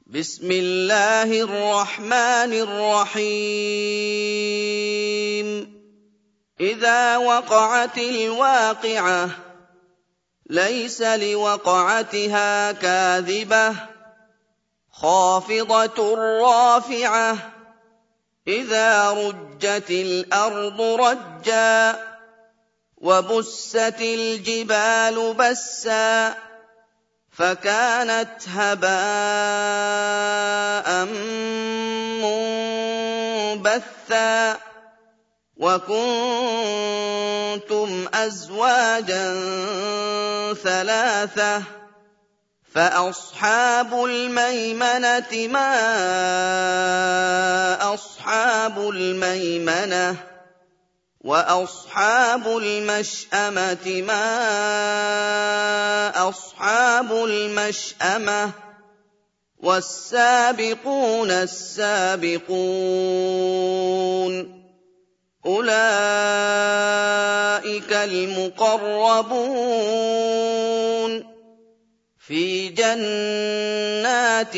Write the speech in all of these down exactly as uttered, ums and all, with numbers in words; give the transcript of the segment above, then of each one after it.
بسم الله الرحمن الرحيم إذا وقعت الواقعة ليس لوقعتها كاذبة خافضة رافعة إذا رجت الأرض رجا وبست الجبال بسا فكانت هباء منبثا وكنتم أزواجا ثلاثة فأصحاب الميمنة ما أصحاب الميمنة وأصحاب المشأمة ما أصحاب المشأمة والسابقون السابقون أولئك المقربون في جنات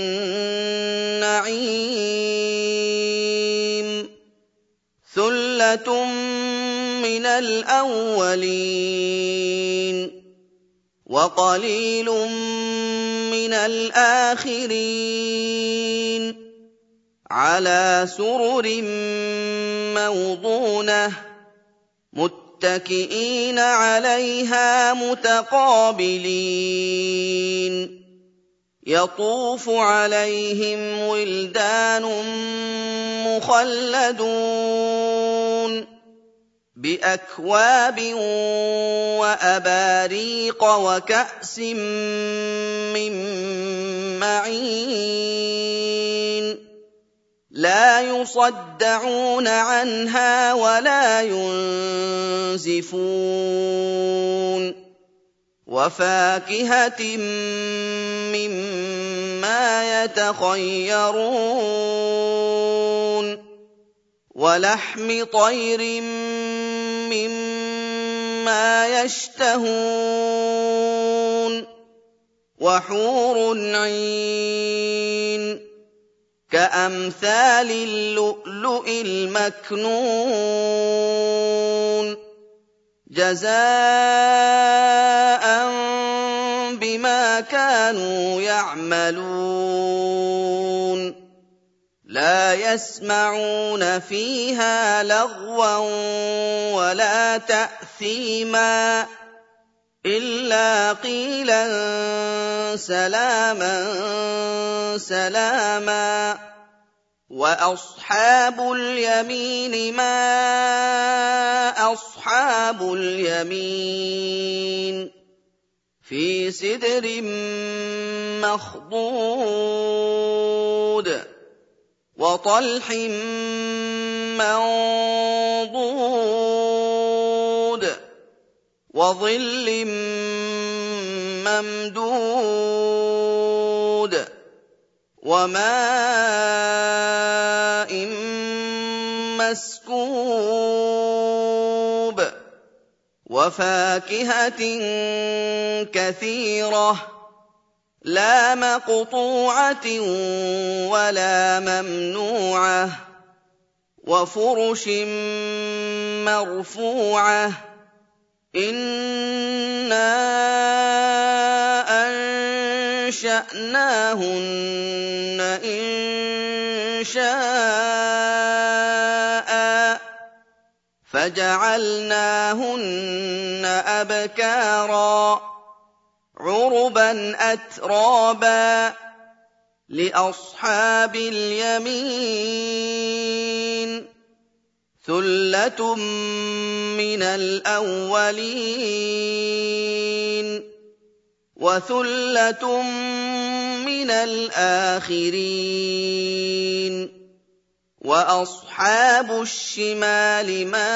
النعيم ثلة من الأولين وقليل من الآخرين على سرر موضونة متكئين عليها متقابلين يطوف عليهم ولدان مخلدون بأكواب وأباريق وكأس من معين لا يصدعون عنها ولا ينزفون وفاكهة مما يتخيرون ولحم طير مما يشتهون وحور عين كأمثال اللؤلؤ المكنون جزاء بما كانوا يعملون لا يسمعون فيها لغوا ولا تأثيما إلا قيلا سلاما سلاما وأصحاب اليمين ما أصحاب اليمين في سدر مخضود وطلح منضود وظل ممدود وماء مسكوب وفاكهة كثيرة لا مقطوعة ولا ممنوعة وفرش مرفوعة إنا أنشأناهن إنشاء فجعلناهن أبكارا عربا أترابا لأصحاب اليمين ثلة من الأولين وثلة من الآخرين وأصحاب الشمال ما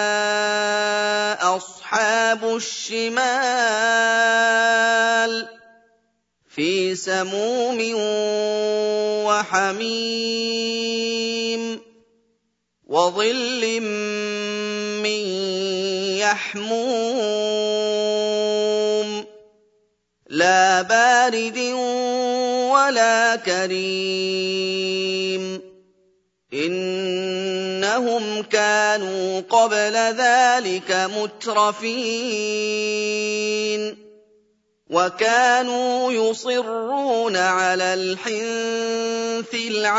أصحاب الشمال في سموم وحميم وظل من يحموم لا لَا بَارِدٍ وَلَا كَرِيمٍ إِنَّهُمْ كَانُوا قَبْلَ ذَٰلِكَ مُتْرَفِينَ وَكَانُوا يُصِرُّونَ عَلَى الْحِنثِ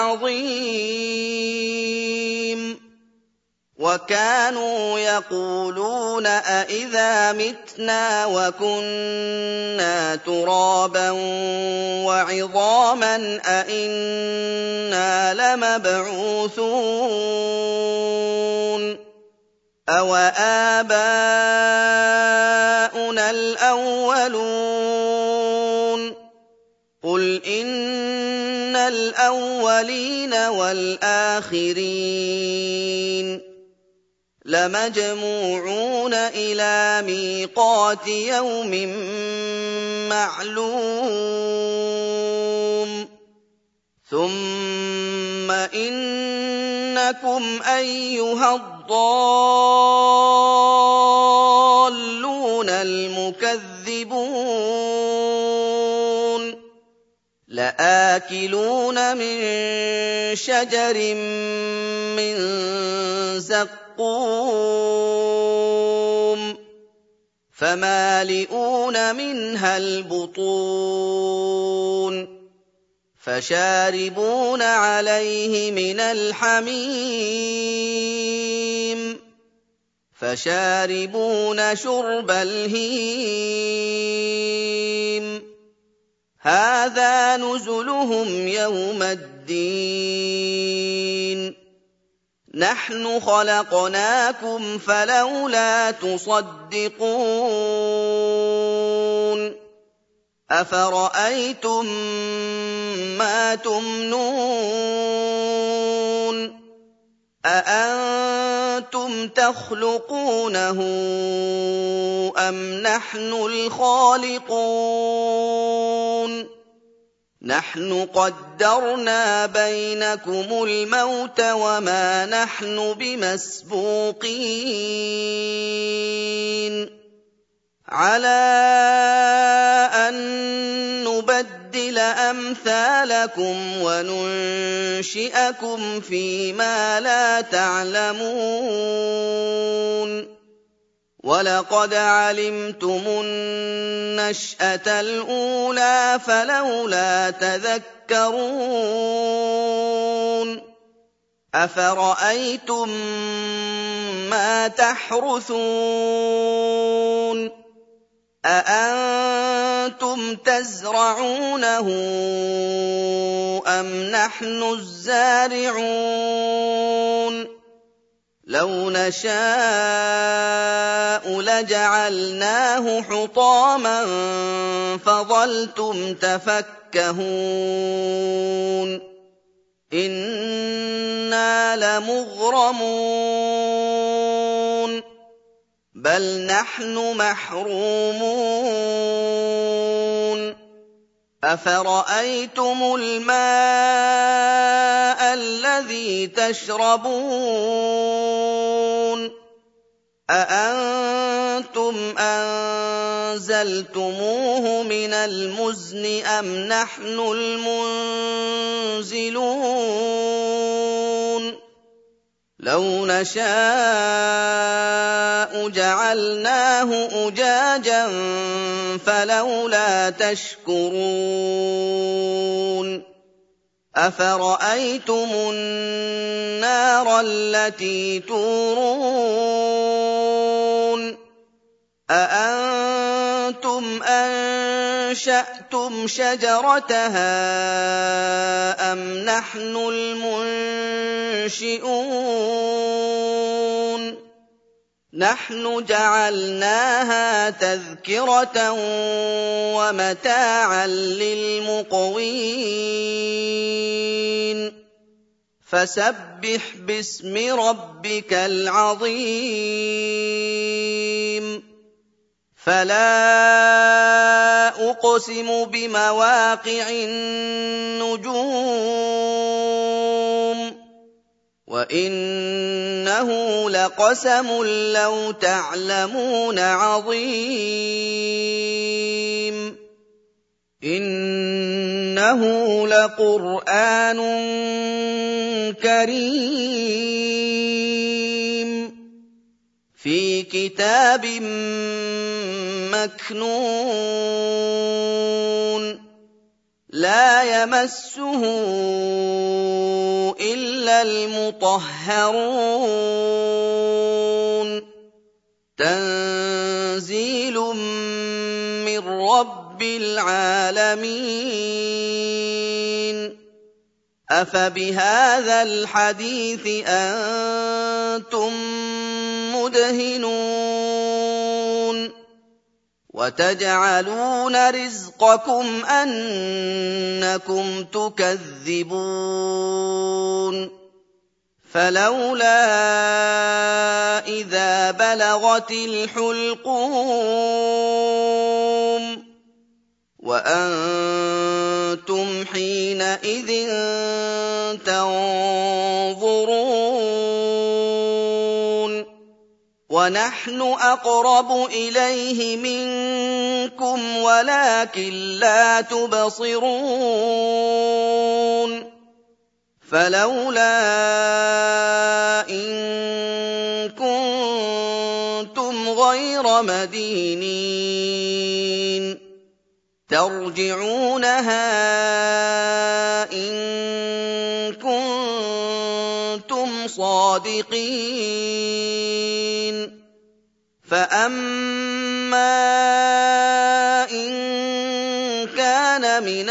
الْعَظِيمِ وَكَانُوا يَقُولُونَ أَإِذَا مِتْنَا وَكُنَّا تُرَابًا وَعِظَامًا أَإِنَّا لَمَبْعُوثُونَ أَوَآبَاؤُنَا الْأَوَّلُونَ قُلْ إِنَّ الْأَوَّلِينَ وَالْآخِرِينَ لَمَجْمُوعُونَ إِلَىٰ مِيقَاتِ يَوْمٍ مَّعْلُومٍ ثُمَّ إِنَّكُمْ أَيُّهَا الضَّالُّونَ الْمُكَذِّبُونَ لَآكِلُونَ مِن شَجَرٍ مِّن زَقُّومٍ فَمَالِئُونَ مِنْهَا الْبُطُونَ فَشَارِبُونَ عَلَيْهِ مِنَ الْحَمِيمِ فَشَارِبُونَ شُرْبَ الْهِيمِ هَٰذَا نُزُلُهُمْ يَوْمَ الدِّينِ نَحْنُ خَلَقْنَاكُمْ فَلَوْلَا تُصَدِّقُونَ أَفَرَأَيْتُم مَّا تُمْنُونَ أَأَنتُمْ تَخْلُقُونَهُ أَمْ نَحْنُ الْخَالِقُونَ نَحْنُ قَدَّرْنَا بَيْنَكُمُ الْمَوْتَ وَمَا نَحْنُ بِمَسْبُوقِينَ عَلَىٰ أَن نُّبَدِّلَ أَمْثَالَكُمْ وَنُنشِئَكُمْ فِي مَا لَا تَعْلَمُونَ وَلَقَدْ عَلِمْتُمُ النَّشْأَةَ الْأُولَىٰ فَلَوْلَا تَذَكَّرُونَ أَفَرَأَيْتُم مَّا تَحْرُثُونَ أَأَنتُمْ تَزْرَعُونَهُ أَمْ نَحْنُ الزَّارِعُونَ لَوْ نَشَاءُ لَجَعَلْنَاهُ حُطَامًا فَظَلْتُمْ تَفَكَّهُونَ إِنَّا لَمُغْرَمُونَ بَلْ نَحْنُ مَحْرُومُونَ أَفَرَأَيْتُمُ الْمَاءَ الَّذِي تَشْرَبُونَ أَأَنتُمْ أَنزَلْتُمُوهُ مِنَ الْمُزْنِ أَمْ نَحْنُ الْمُنزِلُونَ لَوْ نَشَاءُ جَعَلْنَاهُ أُجَاجًا فَلَوْلَا تَشْكُرُونَ أَفَرَأَيْتُمُ النَّارَ الَّتِي تُورُونَ أَأَنتُمْ أَنشَأْتُمْ شَجَرَتَهَا أَمْ نَحْنُ الْمُنشِئُونَ نَحْنُ جَعَلْنَاهَا تَذْكِرَةً وَمَتَاعًا لِّلْمُقْوِينَ فَسَبِّحْ بِاسْمِ رَبِّكَ الْعَظِيمِ فَلَا أُقْسِمُ بِمَوَاقِعِ النُّجُومِ وَإِنَّهُ لَقَسَمٌ لَّوْ تَعْلَمُونَ عَظِيمٌ إِنَّهُ لَقُرْآنٌ كَرِيمٌ فِي كِتَابٍ مَّكْنُونٍ لَّا يَمَسُّهُ إِلَّا الْمُطَهَّرُونَ تَنزِيلٌ مِّن رَّبِّ الْعَالَمِينَ أَفَبِهَٰذَا الْحَدِيثِ أَنتُم مُّدْهِنُونَ وَتَجْعَلُونَ رِزْقَكُمْ أَنَّكُمْ تُكَذِّبُونَ فَلَوْلَا إِذَا بَلَغَتِ الْحُلْقُومَ وَأَنتُمْ حِينَئِذٍ تَنظُرُونَ وَنَحْنُ أَقْرَبُ إِلَيْهِ مِنكُمْ وَلَٰكِن لَّا تُبْصِرُونَ فَلَوْلَا إِن كُنتُمْ غَيْرَ مَدِينِينَ تَرْجِعُونَهَا إِن كُنتُمْ صَادِقِينَ فَأَمَّا إِن كَانَ مِنَ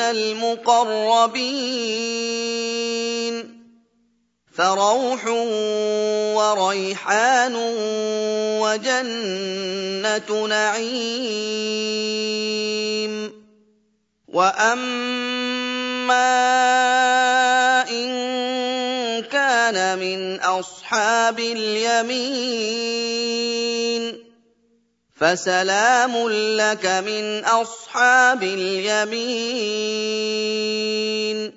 الْمُقَرَّبِينَ فَرَوْحٌ وَرَيْحَانٌ وَجَنَّةُ نَعِيمٍ وَأَمَّا إِن كَانَ مِنْ أَصْحَابِ الْيَمِينِ فَسَلَامٌ لَّكَ مِنْ أَصْحَابِ الْيَمِينِ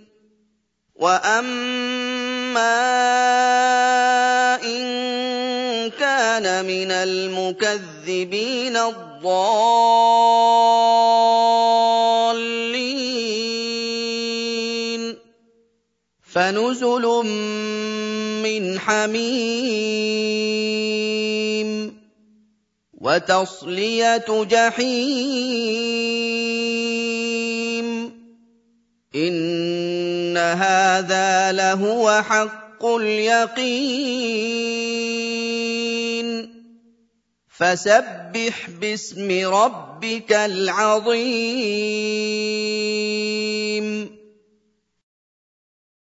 وَأَمَّا إِن كَانَ مِنَ الْمُكَذِّبِينَ الضَّالِّينَ فَنُزُلٌ مِّنْ حَمِيمٍ وَتَصْلِيَةُ جَحِيمٍ إِنَّ هَٰذَا لَهُوَ حَقُّ الْيَقِينِ فَسَبِّحْ بِاسْمِ رَبِّكَ الْعَظِيمِ